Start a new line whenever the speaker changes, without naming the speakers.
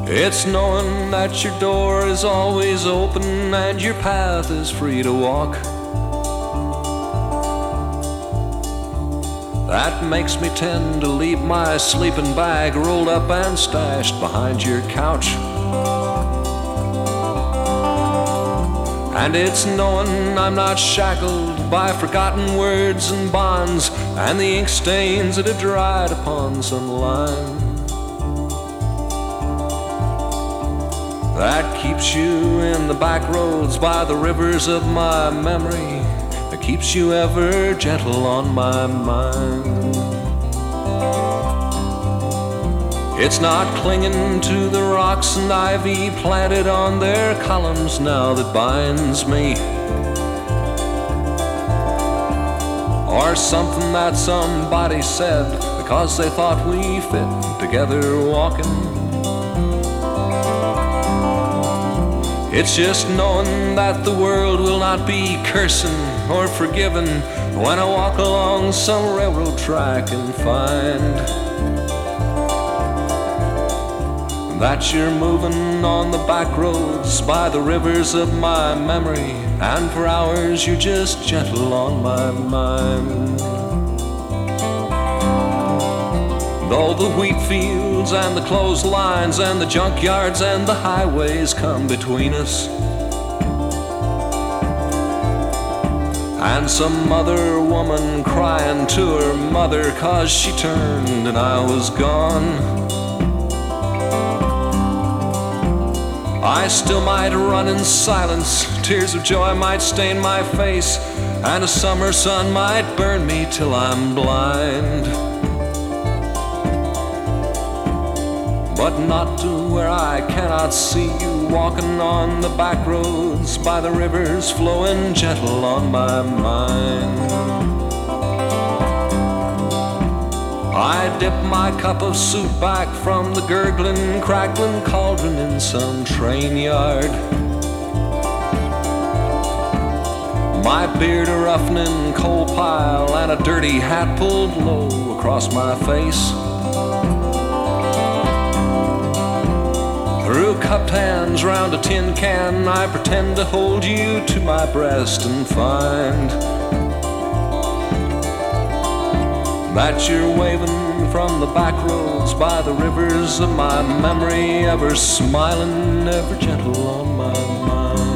It's knowing that your door is always open and your path is free to walk. That makes me tend to leave my sleeping bag rolled up and stashed behind your couch. And it's knowing I'm not shackled by forgotten words and bonds and the ink stains that have dried upon some line. That keeps you in the back roads by the rivers of my memory, that keeps you ever gentle on my mind. It's not clinging to the rocks and ivy planted on their columns now that binds me, or something that somebody said because they thought we fit together walking. It's just knowing that the world will not be cursing or forgiven when I walk along some railroad track and find that you're moving on the back roads by the rivers of my memory, and for hours you're just gentle on my mind. Though the wheat fields and the clotheslines and the junkyards and the highways come between us, and some other woman crying to her mother 'cause she turned and I was gone, I still might run in silence, tears of joy might stain my face, and a summer sun might burn me till I'm blind. But not to where I cannot see you walking on the back roads by the rivers flowing gentle on my mind. I dip my cup of soup back from the gurgling, crackling cauldron in some train yard, my beard a roughening coal pile and a dirty hat pulled low across my face. Through cupped hands round a tin can, I pretend to hold you to my breast and find that you're waving from the back roads by the rivers of my memory, ever smiling, ever gentle on my mind.